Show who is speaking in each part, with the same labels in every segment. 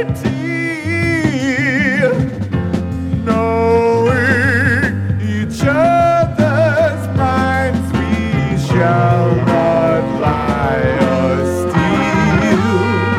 Speaker 1: knowing each other's minds, we shall not lie or steal.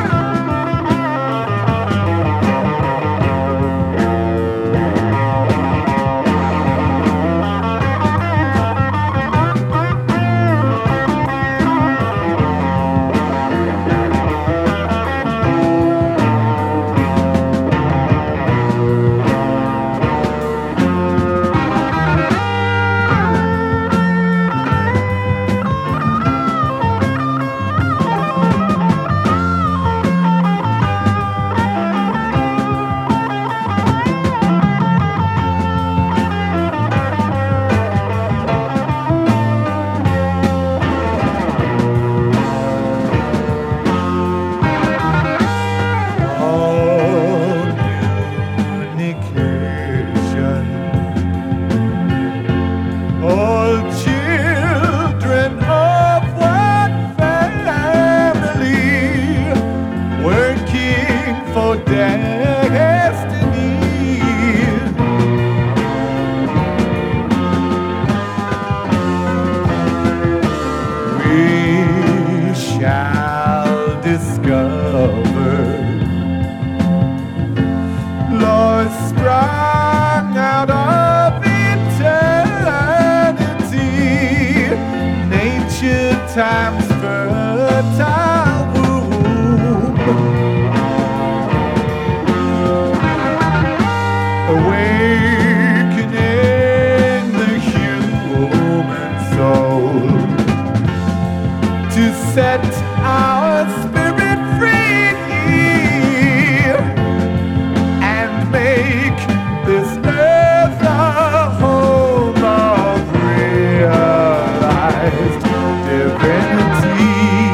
Speaker 1: All children of one family, working for destiny. We shall discover laws sprung out of time's fertile womb, awakening the human soul to set our spirit free and make this earth a home of realized divinity.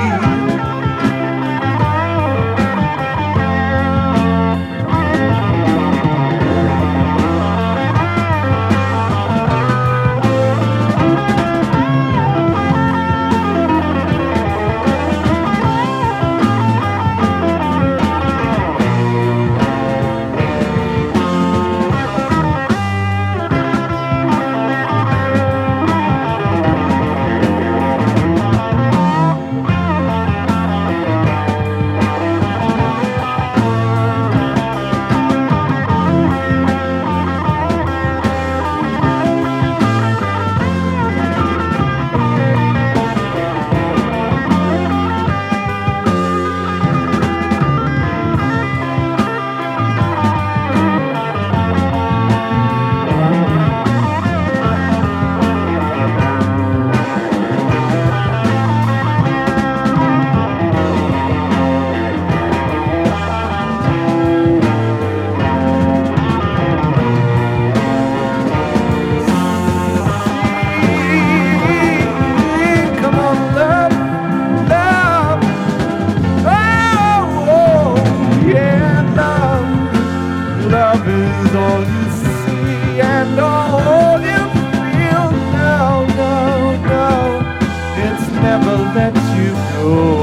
Speaker 1: Love is all you see and all you feel. No, no, no, it's never let you go.